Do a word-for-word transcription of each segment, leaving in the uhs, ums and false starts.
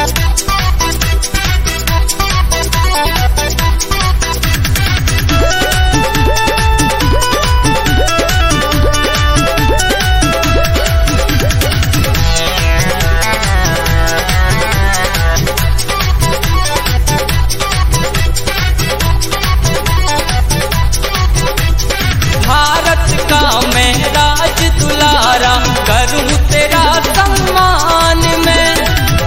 भारत का मैं राज दुलारा करूं तेरा सम्मान में।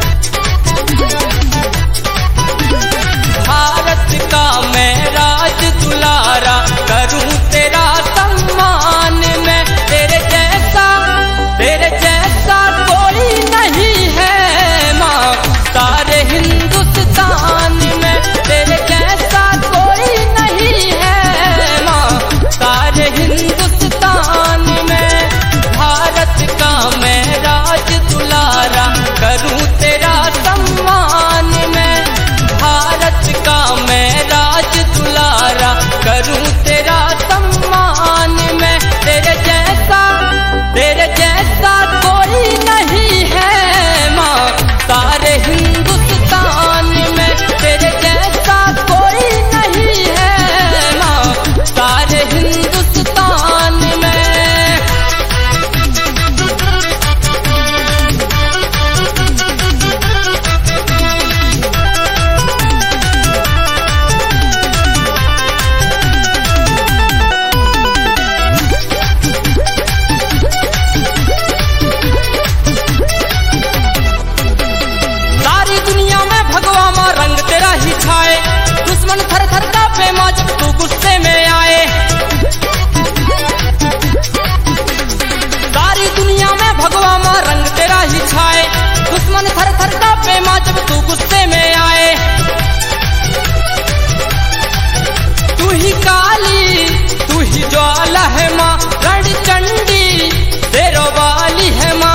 भारत का मैं राज दुलारा करूं तेरा सम्मान में। तेरे जैसा तेरे जैसा कोई नहीं है माँ सारे हिंदुस्तान में। तेरे जैसा कोई नहीं है माँ सारे हिंदुस्तान में। भारत का मैं राज दुलारा करूं तेरा सम्मान में। भारत का मैं राज दुलारा करूं तेरा सम्मान में। तेरे जैसा तेरे जैसा कोई नहीं है माँ सारे हिंदुस्तान में। तेरे जैसा कोई नहीं है माँ सारे हिंदुस्तान में। सारी दुनिया में भगवा माँ रंग तेरा ही छाए। दुश्मन थर थर कांपे माँ जब तू गुस्से में आए। सारी दुनिया में भगवा माँ रंग तेरा ही छाए। दुश्मन थर थर कांपे माँ जब तू गुस्से में आए। तू ही काली तू ही ज्वाला है माँ रण चंडी तेरो वाली है माँ।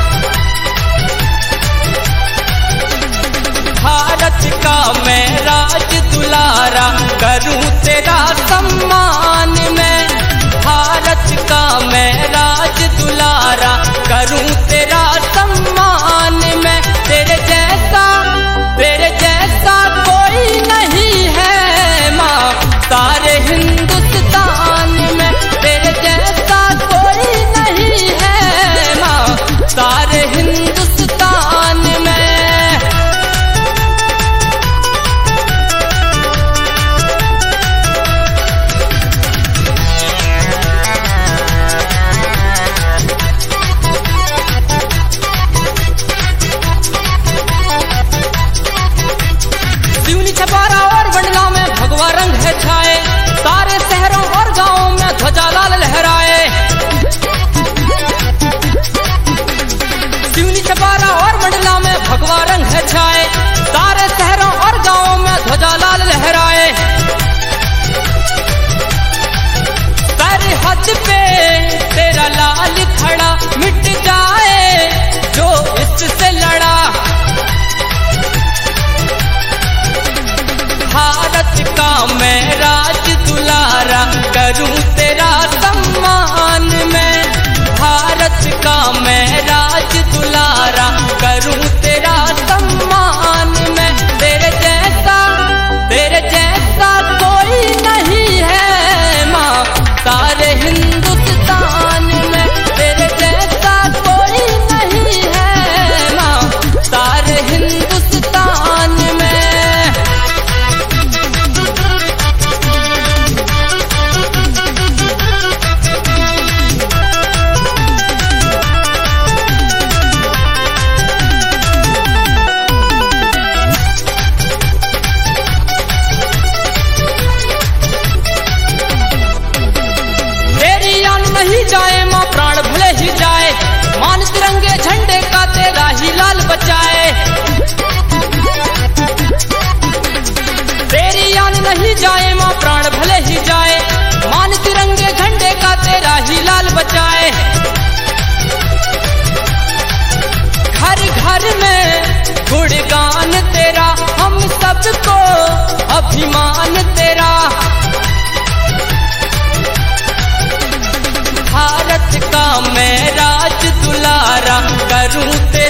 भारत का मैं राज दुलारा करूं तेरा सम्मान में। भारत का मैं राज दुलारा करूं तेरा सम्मान में। तेरे जैसा तेरे जैसा कोई नहीं है माँ सारे हिंदुस्तान में। तेरे जैसा कोई नहीं है माँ सारे हिंदुस्तान में। सिवनी छपारा और मंडला में भगवा रंग है छाए। सारे शहरों और गांवों में ध्वजा लाल लहराए। सिवनी छपारा और मंडला में भगवा रंग है छाए। सारे शहरों और गांवों में ध्वजा लाल लहराए। सरहद पे तेरा लाल खड़ा मिट जाए जो इससे लड़ा। भारत का मैं राज दुलारा करूं तेरा सम्मान में। भारत का मैं राज दुलारा करूं तेरा सम्मान में। तेरे जैसा तेरे जैसा कोई नहीं है माँ सारे हिंदुस्तान में। तेरे जैसा कोई नहीं है माँ सारे हिंदुस्तान में। तेरी आन नहीं जाए माँ प्राण भले ही जाए। मान तिरंगे झंडे का तेरा ही लाल बचाए। तेरी आन नहीं जाए माँ प्राण भले ही जाए। मान तिरंगे झंडे का तेरा ही लाल बचाए। घर घर में गुणगान तेरा हम सबको अभिमान तेरा। भारत का मैं राज दुलारा करूं तेरा